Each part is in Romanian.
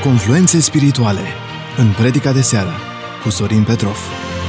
Confluențe spirituale în Predica de seară cu Sorin Petrov.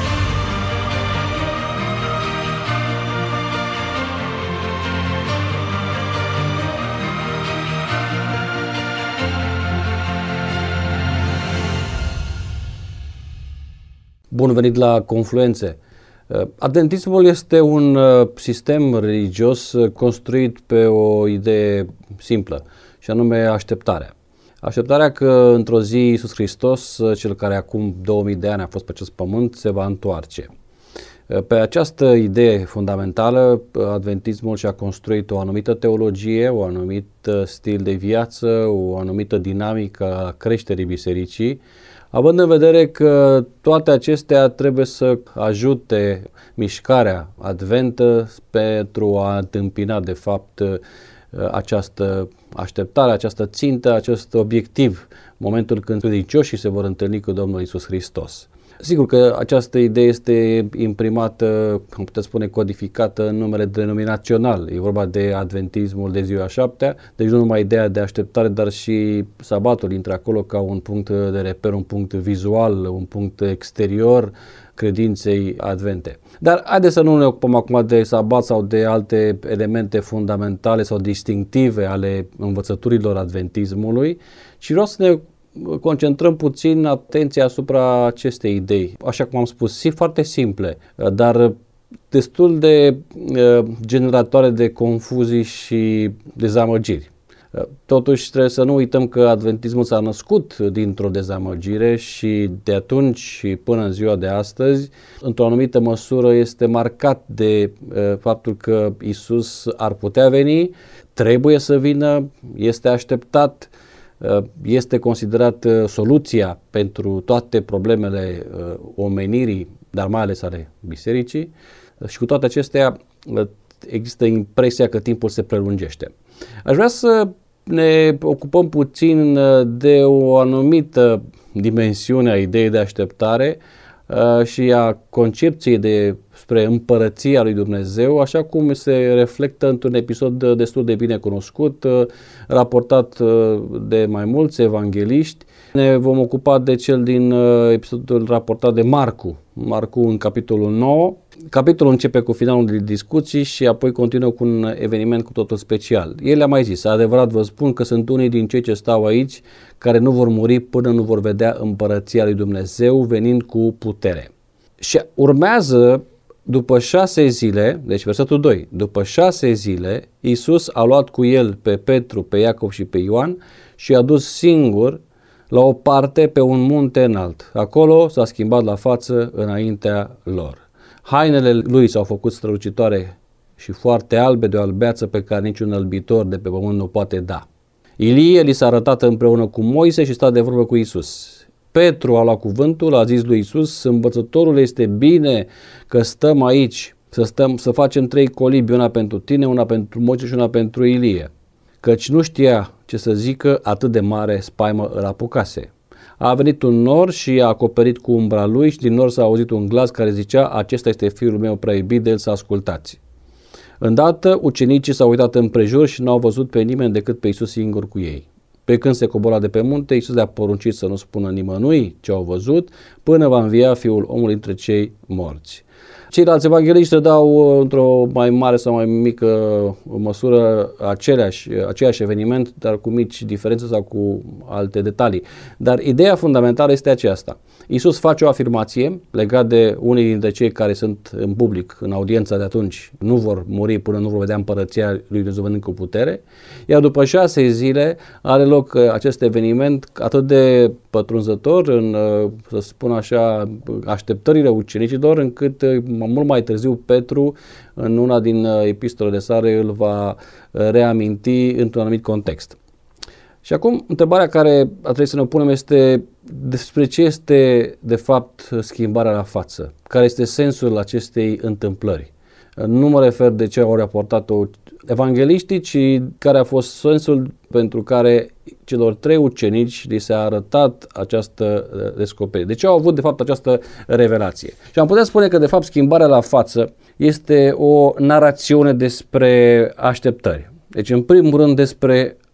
Bun venit la Confluențe. Adventismul este un sistem religios construit pe o idee simplă, și anume așteptarea. Așteptarea că într-o zi Iisus Hristos, cel care acum 2000 de ani a fost pe acest pământ, se va întoarce. Pe această idee fundamentală, adventismul și-a construit o anumită teologie, un anumit stil de viață, o anumită dinamică a creșterii bisericii, având în vedere că toate acestea trebuie să ajute mișcarea adventă pentru a întâmpina de fapt această așteptare, această țintă, acest obiectiv, momentul când credincioșii se vor întâlni cu Domnul Iisus Hristos. Sigur că această idee este imprimată, cum putem spune, codificată în numele denominațional. E vorba de adventismul de ziua șaptea, deci nu numai ideea de așteptare, dar și sabatul intră acolo ca un punct de reper, un punct vizual, un punct exterior credinței advente. Dar haideți să nu ne ocupăm acum de sabat sau de alte elemente fundamentale sau distinctive ale învățăturilor adventismului, ci vreau să ne concentrăm puțin atenția asupra acestei idei. Așa cum am spus, foarte simple, dar destul de generatoare de confuzii și dezamăgiri. Totuși trebuie să nu uităm că adventismul s-a născut dintr-o dezamăgire și de atunci și până în ziua de astăzi, într-o anumită măsură, este marcat de faptul că Iisus ar putea veni, trebuie să vină, este așteptat, este considerat soluția pentru toate problemele omenirii, dar mai ales ale bisericii, și cu toate acestea există impresia că timpul se prelungește. Aș vrea să ne ocupăm puțin de o anumită dimensiune a ideii de așteptare și a concepției despre împărăția lui Dumnezeu, așa cum se reflectă într-un episod destul de bine cunoscut, raportat de mai mulți evangeliști. Ne vom ocupa de cel din episodul raportat de Marcu în capitolul 9. Capitolul începe cu finalul de discuții și apoi continuă cu un eveniment cu totul special. El a mai zis: adevărat vă spun că sunt unii din cei ce stau aici care nu vor muri până nu vor vedea împărăția lui Dumnezeu venind cu putere. Și urmează, după 6 zile, deci versetul 2, după 6 zile, Iisus a luat cu el pe Petru, pe Iacov și pe Ioan și i-a dus singur la o parte pe un munte înalt. Acolo s-a schimbat la față înaintea lor. Hainele lui s-au făcut strălucitoare și foarte albe, de o albeață pe care niciun înălbitor de pe pământ nu poate da. Ilie li s-a arătat împreună cu Moise și sta de vorbă cu Iisus. Petru a luat cuvântul, a zis lui Iisus: învățătorul, este bine că stăm aici, să facem 3 colibi, una pentru tine, una pentru Moise și una pentru Ilie. Căci nu știa ce să zică, atât de mare spaimă îl apucase. A venit un nor și a acoperit cu umbra lui și din nor s-a auzit un glas care zicea: acesta este fiul meu prea iubit, de el să ascultați. Îndată ucenicii s-au uitat împrejur și n-au văzut pe nimeni decât pe Iisus singur cu ei. Pe când se cobora de pe munte, Iisus le-a poruncit să nu spună nimănui ce au văzut, până va învia Fiul omului între cei morți. Ceilalți evangeliști dau într-o mai mare sau mai mică măsură aceeași eveniment, dar cu mici diferențe sau cu alte detalii. Dar ideea fundamentală este aceasta. Iisus face o afirmație legat de unii dintre cei care sunt în public, în audiența de atunci, nu vor muri până nu vor vedea împărăția lui Dumnezeu venind cu putere, iar după 6 zile are loc acest eveniment atât de pătrunzător în, să spun așa, așteptările ucenicilor, încât mult mai târziu Petru, în una din epistolele sale, îl va reaminti într-un anumit context. Și acum, întrebarea care trebuie să ne punem este: despre ce este de fapt schimbarea la față? Care este sensul acestei întâmplări? Nu mă refer de ce au raportat-o evangeliștii, ci care a fost sensul pentru care celor 3 ucenici li s-a arătat această descoperire. De ce au avut de fapt această revelație? Și am putea spune că de fapt schimbarea la față este o narațiune despre așteptări. Deci în primul rând despre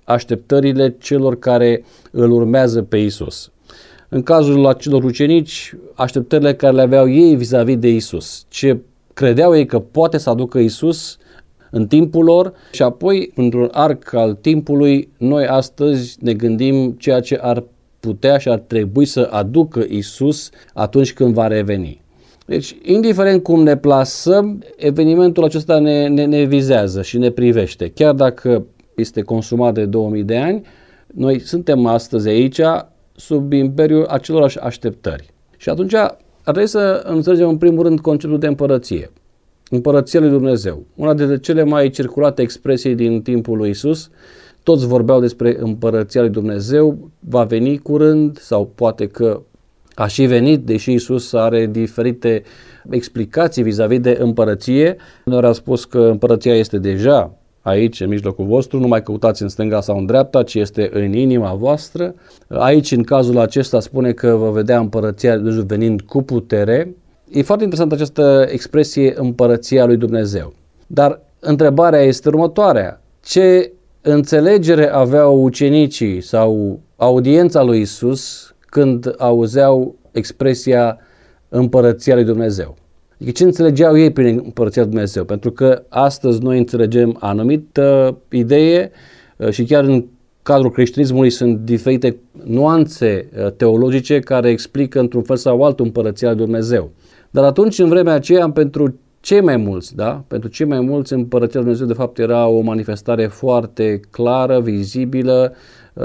așteptările celor care îl urmează pe Isus. În cazul acelor ucenici, așteptările care le aveau ei vis-a-vis de Isus, ce credeau ei că poate să aducă Isus în timpul lor și apoi, într-un arc al timpului, noi astăzi ne gândim ceea ce ar putea și ar trebui să aducă Isus atunci când va reveni. Deci, indiferent cum ne plasăm, evenimentul acesta ne vizează și ne privește. Chiar dacă este consumat de 2000 de ani, noi suntem astăzi aici sub imperiul acelorași așteptări. Și atunci ar trebui să înțelegem în primul rând conceptul de împărăție. Împărăția lui Dumnezeu. Una dintre cele mai circulate expresii din timpul lui Isus. Toți vorbeau despre împărăția lui Dumnezeu, va veni curând sau poate că a și venit, deși Isus are diferite explicații vis-a-vis de împărăție. Noi am spus că împărăția este deja aici, în mijlocul vostru, nu mai căutați în stânga sau în dreapta, ci este în inima voastră. Aici, în cazul acesta, spune că vă vedea împărăția lui Dumnezeu venind cu putere. E foarte interesantă această expresie împărăția lui Dumnezeu. Dar întrebarea este următoarea. Ce înțelegere aveau ucenicii sau audiența lui Isus când auzeau expresia împărăția lui Dumnezeu? Adică ce înțelegeau ei prin împărăția lui Dumnezeu? Pentru că astăzi noi înțelegem anumită idee și chiar în cadrul creștinismului sunt diferite nuanțe teologice care explică într-un fel sau altul împărăția lui Dumnezeu. Dar atunci, în vremea aceea, pentru cei mai mulți, pentru cei mai mulți, împărăția lui Dumnezeu de fapt era o manifestare foarte clară, vizibilă,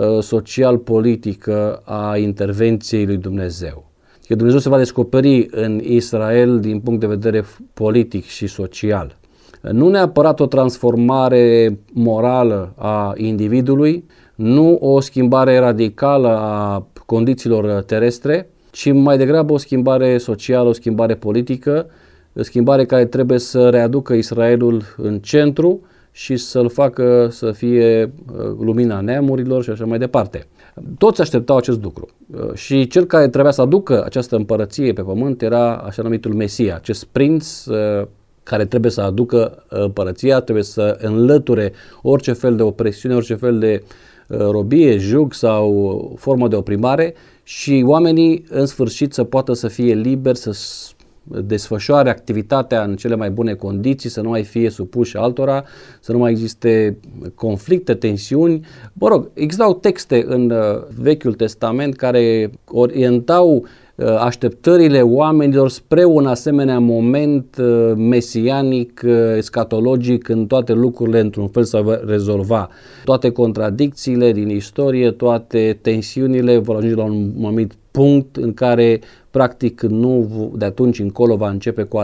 social-politică a intervenției lui Dumnezeu. Că Dumnezeu se va descoperi în Israel din punct de vedere politic și social. Nu neapărat o transformare morală a individului, nu o schimbare radicală a condițiilor terestre, ci mai degrabă o schimbare socială, o schimbare politică, o schimbare care trebuie să readucă Israelul în centru și să-l facă să fie lumina neamurilor și așa mai departe. Toți așteptau acest lucru și cel care trebuia să aducă această împărăție pe pământ era așa numitul Mesia, acest prinț care trebuie să aducă împărăția, trebuie să înlăture orice fel de opresiune, orice fel de robie, jug sau formă de oprimare și oamenii în sfârșit să poată să fie liberi, să desfășoare activitatea în cele mai bune condiții, să nu mai fie supuși altora, să nu mai existe conflicte, tensiuni. Mă rog, existau texte în Vechiul Testament care orientau așteptările oamenilor spre un asemenea moment mesianic, escatologic, când toate lucrurile într-un fel se vor rezolva. Toate contradicțiile din istorie, toate tensiunile vor ajunge la un anumit punct în care practic nu de atunci încolo va începe cu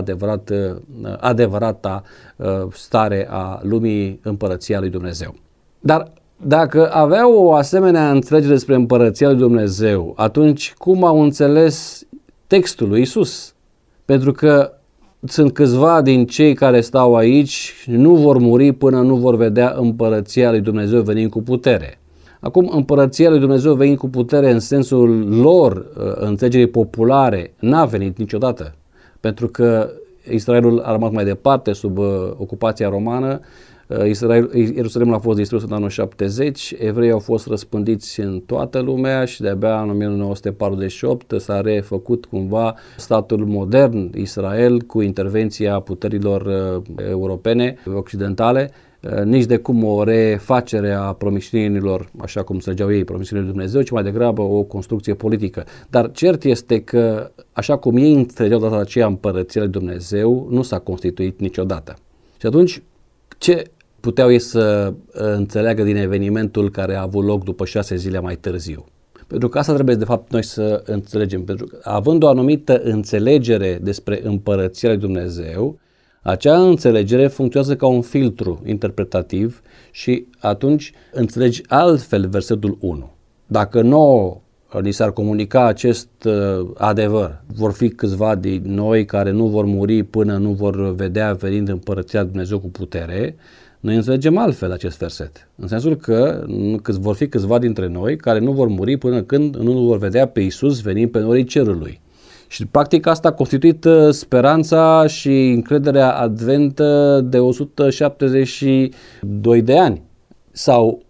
adevărata stare a lumii, împărăția lui Dumnezeu. Dar dacă aveau o asemenea înțelegere despre împărăția lui Dumnezeu, atunci cum au înțeles textul lui Isus? Pentru că sunt câțiva din cei care stau aici, nu vor muri până nu vor vedea împărăția lui Dumnezeu venind cu putere. Acum, împărăția lui Dumnezeu venind cu putere în sensul lor, înțelegerii populare, n-a venit niciodată. Pentru că Israelul a rămas mai departe sub ocupația romană, Ierusalimul a fost distrus în anul 70, evreii au fost răspândiți în toată lumea și de-abia în 1948 s-a refăcut cumva statul modern Israel cu intervenția puterilor europene, occidentale, nici de cum o refacere a promisiunilor, așa cum înțelegeau ei, promisiunile lui Dumnezeu, ci mai degrabă o construcție politică. Dar cert este că, așa cum ei înțelegeau data aceea împărăția lui Dumnezeu, nu s-a constituit niciodată. Și atunci, ce puteau ei să înțeleagă din evenimentul care a avut loc după 6 zile mai târziu? Pentru că asta trebuie de fapt noi să înțelegem, pentru că având o anumită înțelegere despre împărăția lui Dumnezeu, acea înțelegere funcționează ca un filtru interpretativ și atunci înțelegi altfel versetul 1. Dacă nouă ni s-ar comunica acest adevăr, vor fi câțiva din noi care nu vor muri până nu vor vedea venind împărăția lui Dumnezeu cu putere, noi înțelegem altfel acest verset. În sensul că vor fi câțiva dintre noi care nu vor muri până când nu vor vedea pe Iisus venind pe norii cerului. Și practic asta a constituit speranța și încrederea adventă de 172 de ani. Sau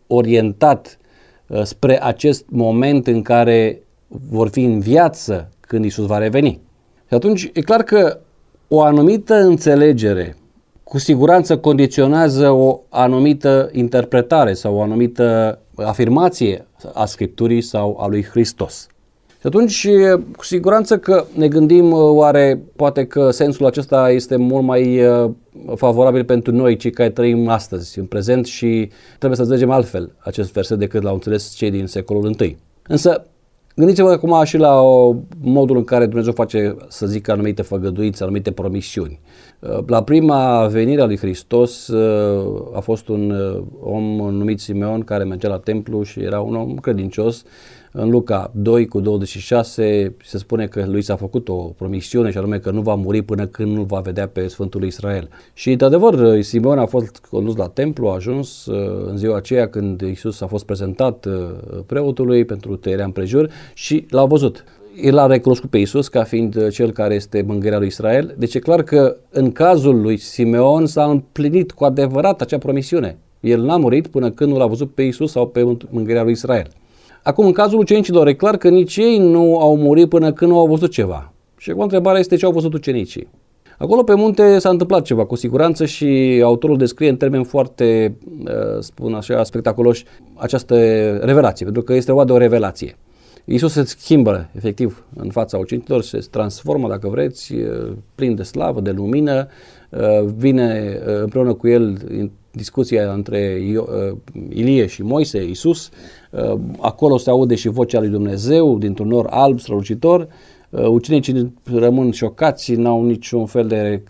orientat spre acest moment în care vor fi în viață când Iisus va reveni. Și atunci e clar că o anumită înțelegere cu siguranță condiționează o anumită interpretare sau o anumită afirmație a Scripturii sau a lui Hristos. Și atunci, cu siguranță că ne gândim, oare poate că sensul acesta este mult mai favorabil pentru noi, cei care trăim astăzi, în prezent, și trebuie să înțelegem altfel acest verset decât l-au înțeles cei din secolul I. Însă, gândiți-vă acum și la modul în care Dumnezeu face, să zic, anumite făgăduințe, anumite promisiuni. La prima venire a lui Hristos a fost un om numit Simeon care mergea la templu și era un om credincios. În Luca 2:26 se spune că lui s-a făcut o promisiune și anume că nu va muri până când nu va vedea pe Sfântul lui Israel. Și de adevăr, Simeon a fost condus la templu, a ajuns în ziua aceea când Iisus a fost prezentat preotului pentru tăierea împrejur și l-a văzut. El a recunoscut pe Iisus ca fiind cel care este mângâierea lui Israel. Deci e clar că în cazul lui Simeon s-a împlinit cu adevărat acea promisiune. El n-a murit până când nu l-a văzut pe Iisus sau pe mângâierea lui Israel. Acum, în cazul ucenicilor, e clar că nici ei nu au murit până când nu au văzut ceva. Și acum întrebarea este ce au văzut ucenicii. Acolo pe munte s-a întâmplat ceva, cu siguranță, și autorul descrie în termeni foarte, spun așa, spectaculoși această revelație, pentru că este vorba de o revelație. Iisus se schimbă, efectiv, în fața ucenicilor, se transformă, dacă vreți, plin de slavă, de lumină, vine împreună cu el în discuția între Ilie și Moise, Iisus, acolo se aude și vocea lui Dumnezeu dintr-un nor alb strălucitor. Ucenicii rămân șocați, n-au niciun fel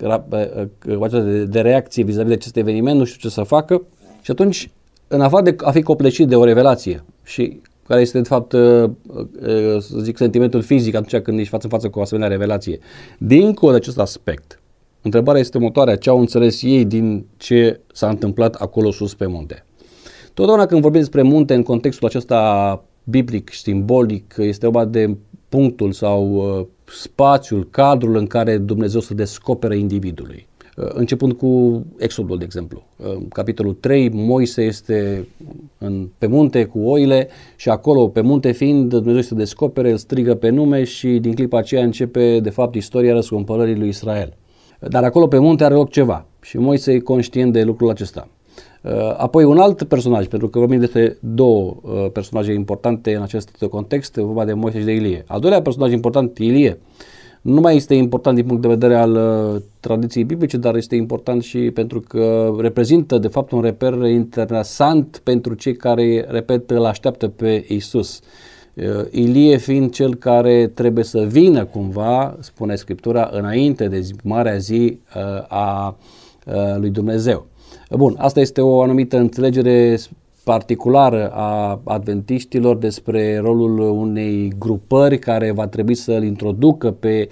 de reacție vis-a-vis de acest eveniment, nu știu ce să facă. Și atunci, în afară de a fi copleșit de o revelație și care este de fapt, să zic, sentimentul fizic atunci când ești față în față cu o asemenea revelație, dincolo de acest aspect, întrebarea este următoarea: ce au înțeles ei din ce s-a întâmplat acolo sus pe munte? Totdeauna când vorbim despre munte în contextul acesta biblic, simbolic, este vorba de punctul sau spațiul, cadrul în care Dumnezeu se descoperă individului. Începând cu Exodul, de exemplu. Capitolul 3, Moise este pe munte cu oile și acolo, pe munte fiind, Dumnezeu se descopere, îl strigă pe nume și din clipa aceea începe, de fapt, istoria răscumpărării lui Israel. Dar acolo pe munte are loc ceva și Moise e conștient de lucrul acesta. Apoi un alt personaj, pentru că vorbim despre două personaje importante în acest context, vorba de Moise și de Ilie. Al doilea personaj important, Ilie, nu mai este important din punct de vedere al tradiției biblice, dar este important și pentru că reprezintă de fapt un reper interesant pentru cei care, repet, îl așteaptă pe Iisus. Ilie fiind cel care trebuie să vină cumva, spune Scriptura, înainte de marea zi a lui Dumnezeu. Bun, asta este o anumită înțelegere particulară a adventiștilor despre rolul unei grupări care va trebui să-L introducă pe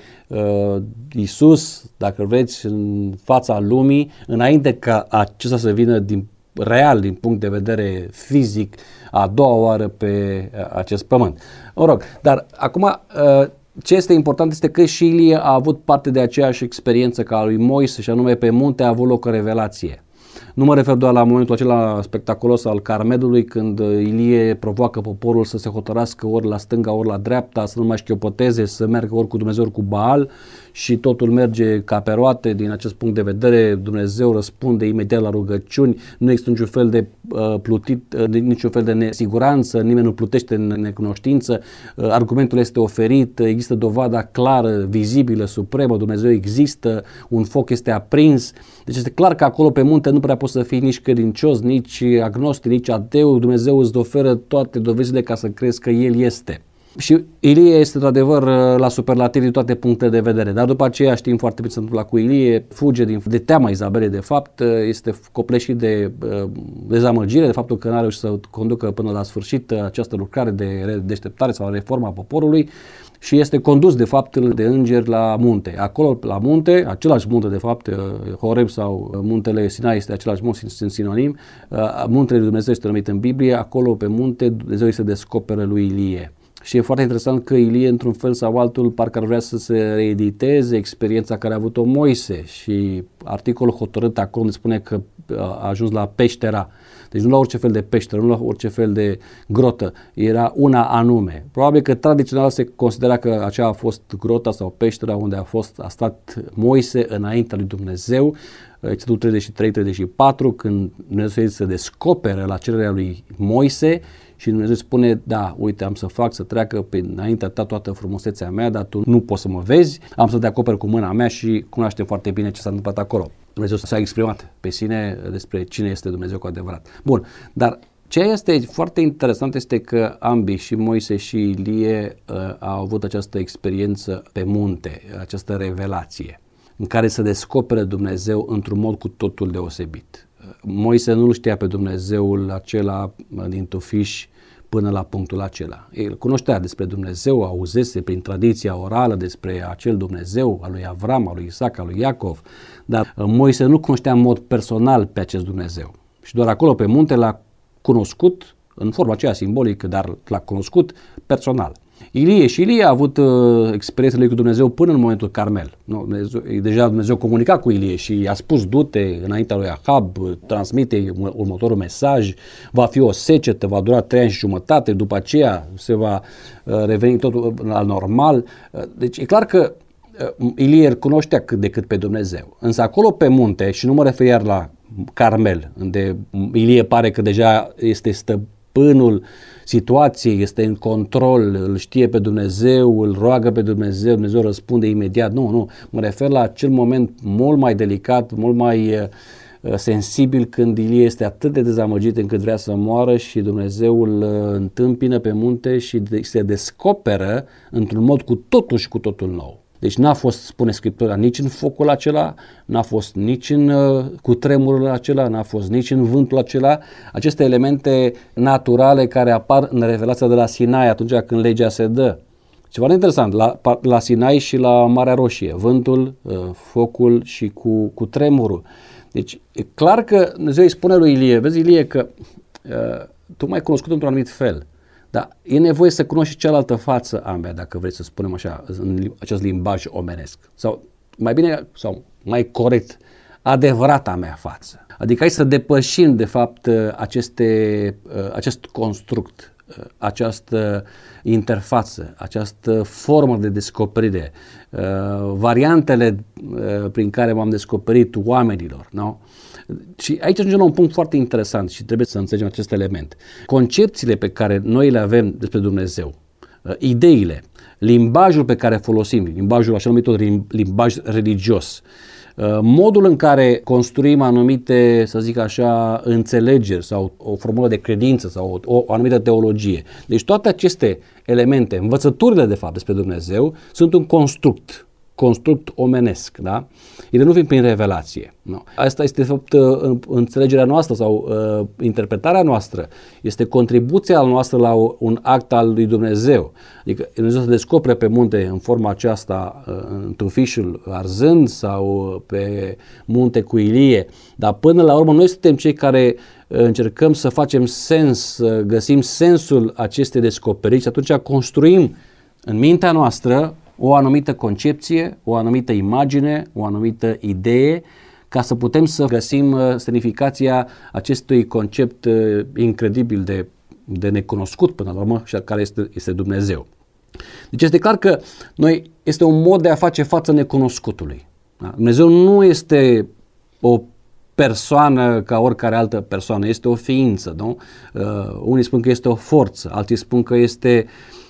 Iisus, dacă vreți, în fața lumii, înainte ca acesta să vină real, din punct de vedere fizic, a doua oară pe acest pământ. Mă rog, dar acum ce este important este că și Ilie a avut parte de aceeași experiență ca a lui Moise și anume pe munte a avut loc o revelație. Nu mă refer doar la momentul acela spectaculos al Carmelului, când Ilie provoacă poporul să se hotărască ori la stânga, ori la dreapta, să nu mai șchiopoteze, să meargă ori cu Dumnezeu, ori cu Baal și totul merge ca pe roate. Din acest punct de vedere, Dumnezeu răspunde imediat la rugăciuni, nu există niciun fel de plutit, niciun fel de nesiguranță, nimeni nu plutește în necunoștință, argumentul este oferit, există dovada clară, vizibilă, supremă, Dumnezeu există, un foc este aprins. Deci este clar că acolo pe munte nu prea poți să fii nici credincios, nici agnostic, nici ateu. Dumnezeu îți oferă toate dovezile ca să crezi că El este. Și Ilie este într-adevăr la superlativ din toate punctele de vedere, dar după aceea știm foarte bine ce se întâmplă cu Ilie, fuge de teama Izabelei de fapt, este copleșit de dezamăgire, de faptul că n-a reușit să conducă până la sfârșit această lucrare de deșteptare sau reforma poporului și este condus de fapt de îngeri la munte. Acolo la munte, același munte de fapt, Horeb sau muntele Sinai este același munte, sunt sinonim, muntele lui Dumnezeu este numit în Biblie, acolo pe munte Dumnezeu îi se descoperă lui Ilie. Și e foarte interesant că Ilie, într-un fel sau altul, parcă ar vrea să se reediteze experiența care a avut-o Moise și articolul hotărât acolo spune că a ajuns la peștera. Deci nu la orice fel de peșteră, nu la orice fel de grotă, era una anume. Probabil că tradițional se considera că aceea a fost grota sau peștera unde a stat Moise înaintea lui Dumnezeu, Exodul 33-34, când Dumnezeu se descoperă la cererea lui Moise și Dumnezeu spune, da, uite, am să fac să treacă înaintea ta toată frumusețea mea, dar tu nu poți să mă vezi, am să te acoper cu mâna mea și cunoaștem foarte bine ce s-a întâmplat acolo. Dumnezeu s-a exprimat pe sine despre cine este Dumnezeu cu adevărat. Bun, dar ce este foarte interesant este că ambii, și Moise și Ilie, au avut această experiență pe munte, această revelație, în care se descoperă Dumnezeu într-un mod cu totul deosebit. Moise nu știa pe Dumnezeul acela din tufiș până la punctul acela. El cunoștea despre Dumnezeu, auzese prin tradiția orală despre acel Dumnezeu al lui Avram, al lui Isaac, al lui Iacov, dar Moise nu cunoștea în mod personal pe acest Dumnezeu. Și doar acolo pe munte l-a cunoscut în forma aceea simbolică, dar l-a cunoscut personal. Ilie a avut experiența lui cu Dumnezeu până în momentul Carmel. Deja Dumnezeu comunica cu Ilie și i-a spus, du-te înaintea lui Ahab, transmite următorul mesaj, va fi o secetă, va dura 3 ani și jumătate, după aceea se va reveni totul la normal. Deci e clar că Ilie îl cunoștea cât de cât pe Dumnezeu. Însă acolo pe munte, și nu mă refer iar la Carmel, unde Ilie pare că deja este stăpânul situației, este în control, îl știe pe Dumnezeu, îl roagă pe Dumnezeu, Dumnezeu răspunde imediat. Nu, mă refer la acel moment mult mai delicat, mult mai sensibil, când Ilie este atât de dezamăgit încât vrea să moară și Dumnezeu îl întâmpină pe munte și se descoperă într-un mod cu totul și cu totul nou. Deci n-a fost, spune Scriptura, nici în focul acela, n-a fost nici în cutremurul acela, n-a fost nici în vântul acela, aceste elemente naturale care apar în revelația de la Sinai atunci când legea se dă. Ceva interesant, la Sinai și la Marea Roșie, vântul, focul și cu tremurul. Deci e clar că Dumnezeu îi spune lui Ilie, vezi Ilie că tu m-ai cunoscut într-un anumit fel, dar e nevoie să cunoști și cealaltă față a mea, dacă vrei să spunem așa, în acest limbaj omenesc. Sau mai bine, sau mai corect, adevărata mea față. Adică hai să depășim, de fapt, acest construct, această interfață, această formă de descoperire, variantele prin care m-am descoperit oamenilor, nu? Și aici ajungem la un punct foarte interesant și trebuie să înțelegem acest element. Concepțiile pe care noi le avem despre Dumnezeu, ideile, limbajul pe care folosim, limbajul așa numit limbaj religios, modul în care construim anumite, să zic așa, înțelegeri sau o formulă de credință sau o anumită teologie. Deci toate aceste elemente, învățăturile de fapt despre Dumnezeu, sunt un construct omenesc, da? Ele nu vin prin revelație. Nu. Asta este de fapt înțelegerea noastră sau interpretarea noastră. Este contribuția noastră la un act al lui Dumnezeu. Adică Dumnezeu se descopere pe munte în forma aceasta, în tufișul arzând sau pe munte cu Ilie, dar până la urmă noi suntem cei care încercăm să facem sens, să găsim sensul acestei descoperiri și atunci construim în mintea noastră o anumită concepție, o anumită imagine, o anumită idee, ca să putem să găsim semnificația acestui concept incredibil de necunoscut până la urmă, și care este Dumnezeu. Deci este clar că este un mod de a face față necunoscutului. Da? Dumnezeu nu este o persoană ca oricare altă persoană, este o ființă, nu? Unii spun că este o forță, alții spun că este,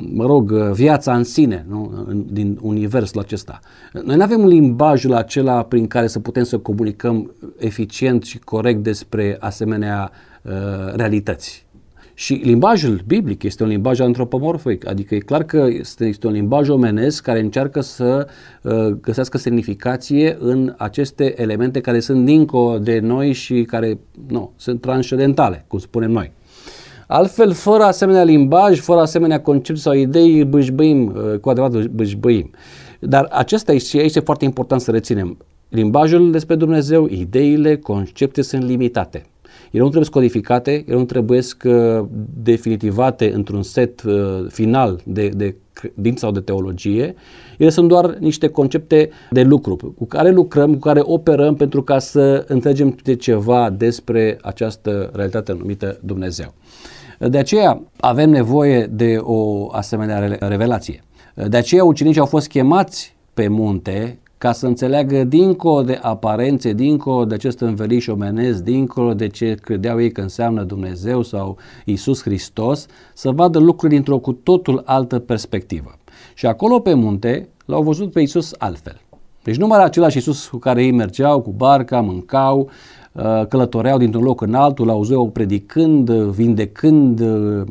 viața în sine, nu? Din universul acesta. Noi nu avem limbajul acela prin care să putem să comunicăm eficient și corect despre asemenea realități. Și limbajul biblic este un limbaj antropomorfic, adică e clar că este un limbaj omenesc care încearcă să găsească semnificație în aceste elemente care sunt dincolo de noi și care sunt transcendentale, cum spunem noi. Altfel, fără asemenea limbaj, fără asemenea concepții sau idei, bâșbâim, cu adevărat bâșbâim. Dar acesta și aici este foarte important să reținem. Limbajul despre Dumnezeu, ideile, concepte sunt limitate. Ele nu trebuie codificate, ele nu trebuie definitivate într-un set final de credință sau de teologie, ele sunt doar niște concepte de lucru cu care lucrăm, cu care operăm pentru ca să înțelegem de ceva despre această realitate numită Dumnezeu. De aceea avem nevoie de o asemenea revelație. De aceea ucenicii au fost chemați pe munte ca să înțeleagă dincolo de aparențe, dincolo de acest înveliș omenesc, dincolo de ce credeau ei că înseamnă Dumnezeu sau Iisus Hristos, să vadă lucrurile dintr-o cu totul altă perspectivă. Și acolo pe munte l-au văzut pe Iisus altfel. Deci nu mai era același Iisus cu care ei mergeau cu barca, mâncau, călătoreau dintr-un loc în altul, l-auzeau predicând, vindecând,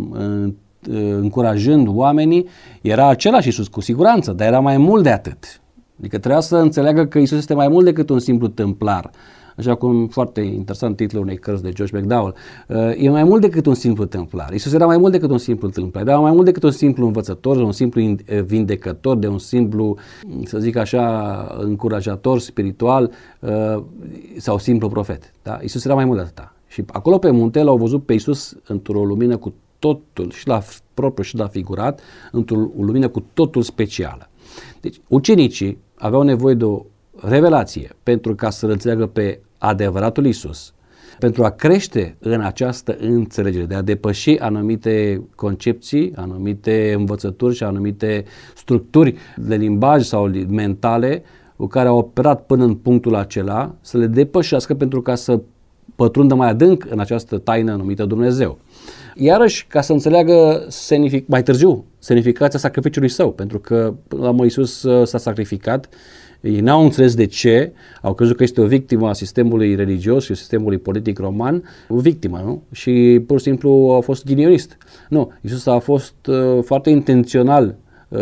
încurajând oamenii. Era același Iisus cu siguranță, dar era mai mult de atât. Adică trebuia să înțeleagă că Iisus este mai mult decât un simplu tâmplar. Așa cum foarte interesant titlul unei cărți de Josh McDowell. E mai mult decât un simplu tâmplar. Iisus era mai mult decât un simplu tâmplar. Era mai mult decât un simplu învățător, un simplu vindecător, de un simplu, să zic așa, încurajator spiritual sau simplu profet. Da? Iisus era mai mult de atâta. Și acolo pe munte l-au văzut pe Iisus într-o lumină cu totul, și la propriu și la figurat, într-o lumină cu totul specială. Deci ucenicii aveau nevoie de o revelație pentru ca să înțeleagă pe adevăratul Iisus, pentru a crește în această înțelegere, de a depăși anumite concepții, anumite învățături și anumite structuri de limbaj sau mentale cu care au operat până în punctul acela, să le depășească pentru ca să pătrundă mai adânc în această taină numită Dumnezeu. Iarăși, ca să înțeleagă mai târziu semnificația sacrificiului său, pentru că la Iisus s-a sacrificat, ei n-au înțeles de ce, au crezut că este o victimă a sistemului religios și sistemului politic roman, o victimă, nu? Și pur și simplu a fost ghinionist. Nu, Iisus a fost foarte intențional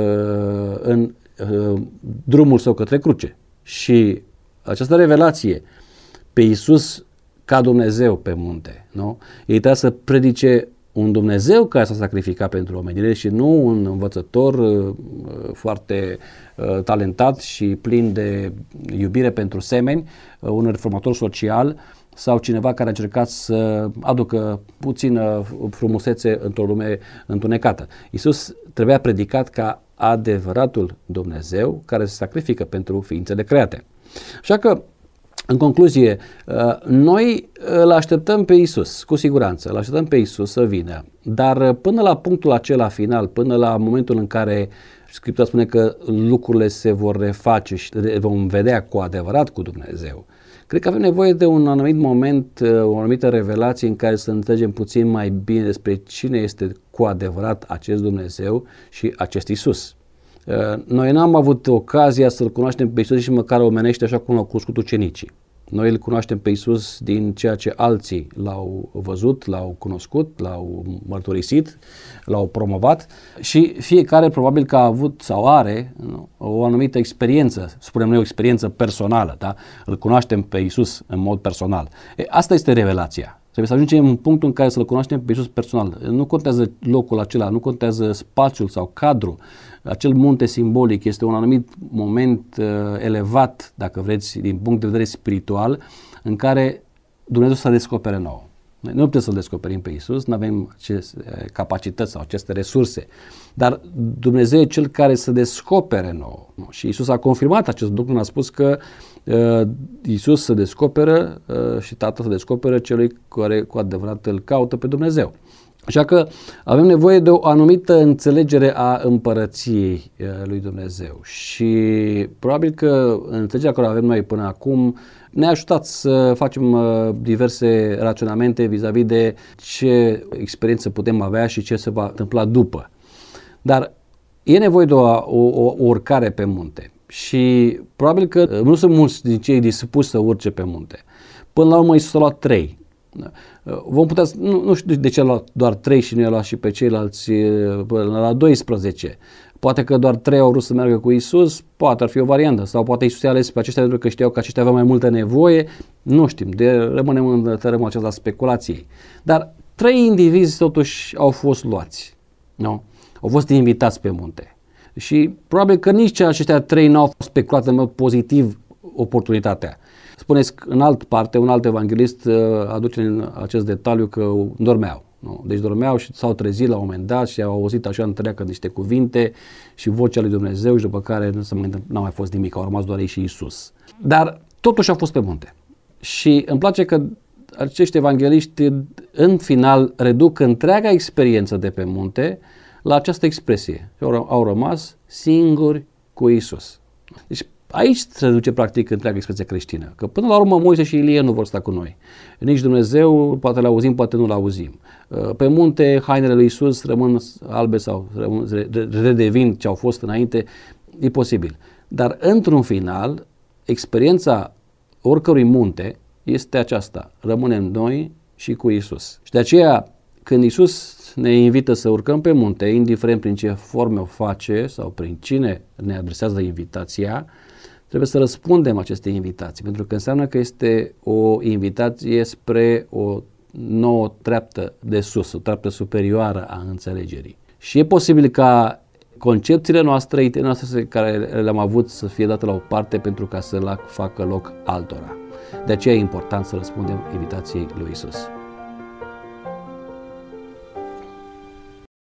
în drumul său către cruce. Și această revelație pe Iisus ca Dumnezeu pe munte, nu? Ei trebuia să predice un Dumnezeu care s-a sacrificat pentru omenire și nu un învățător foarte talentat și plin de iubire pentru semeni, un reformator social sau cineva care a încercat să aducă puțină frumusețe într-o lume întunecată. Iisus trebuia predicat ca adevăratul Dumnezeu care se sacrifică pentru ființele create. Așa că, în concluzie, noi îl așteptăm pe Iisus, cu siguranță, îl așteptăm pe Iisus să vină, dar până la punctul acela final, până la momentul în care Scriptura spune că lucrurile se vor reface și vom vedea cu adevărat cu Dumnezeu, cred că avem nevoie de un anumit moment, o anumită revelație în care să înțelegem puțin mai bine despre cine este cu adevărat acest Dumnezeu și acest Iisus. Noi n-am avut ocazia să-L cunoaștem pe Iisus și măcar omenește așa cum l-au cunoscut ucenicii. Noi îl cunoaștem pe Iisus din ceea ce alții l-au văzut, l-au cunoscut, l-au mărturisit, l-au promovat și fiecare probabil că a avut sau are o anumită experiență, spunem noi o experiență personală, da? Îl cunoaștem pe Iisus în mod personal. Asta este revelația. Trebuie să ajungem în punctul în care să-L cunoaștem pe Iisus personal. Nu contează locul acela, nu contează spațiul sau cadrul. Acel munte simbolic este un anumit moment elevat, dacă vreți, din punct de vedere spiritual, în care Dumnezeu să descopere nouă. Noi nu putem să-L descoperim pe Iisus, nu avem aceste capacități sau aceste resurse, dar Dumnezeu e Cel care să descopere nouă. Și Iisus a confirmat acest lucru, a spus că Iisus se descoperă și Tatăl se descoperă celui care cu adevărat îl caută pe Dumnezeu. Așa că avem nevoie de o anumită înțelegere a împărăției lui Dumnezeu și probabil că înțelegerea care o avem noi până acum ne-a ajutat să facem diverse raționamente vis-a-vis de ce experiență putem avea și ce se va întâmpla după. Dar e nevoie de o urcare pe munte și probabil că nu sunt mulți din cei dispuși să urce pe munte. Până la urmă Iisus a luat 3. Vom putea, nu știu de ce a luat doar 3 și nu i-a luat și pe ceilalți până la 12. Poate că doar 3 au vrut să meargă cu Iisus, poate ar fi o variantă, sau poate Iisus i-a ales pe aceștia pentru că știau că aceștia aveau mai multă nevoie, nu știm, rămânem în tărâmul acesta speculației. Dar 3 indivizi totuși au fost luați, nu? Au fost invitați pe munte. Și probabil că nici aceștia 3 n-au speculat în mod pozitiv oportunitatea. Spuneți în alt parte, un alt evanghelist aduce în acest detaliu că dormeau. Nu? Deci dormeau și s-au trezit la un moment dat și au auzit așa întreagă niște cuvinte și vocea lui Dumnezeu și după care n-a mai fost nimic, au rămas doar ei și Iisus. Dar totuși au fost pe munte. Și îmi place că acești evangeliști în final reduc întreaga experiență de pe munte la această expresie. Au rămas singuri cu Iisus. Deci aici se duce practic întreaga expresie creștină. Că până la urmă Moise și Ilie nu vor sta cu noi. Nici Dumnezeu, poate l-auzim, poate nu l-auzim. Pe munte hainele lui Iisus rămân albe sau redevin ce au fost înainte. E posibil. Dar într-un final, experiența oricărui munte este aceasta. Rămânem noi și cu Iisus. Și de aceea, când Iisus ne invită să urcăm pe munte, indiferent prin ce forme o face sau prin cine ne adresează invitația, trebuie să răspundem aceste invitații, pentru că înseamnă că este o invitație spre o nouă treaptă de sus, o treaptă superioară a înțelegerii. Și e posibil ca concepțiile noastre, ideile noastre care le-am avut să fie date la o parte pentru ca să facă loc altora. De aceea e important să răspundem invitației lui Iisus.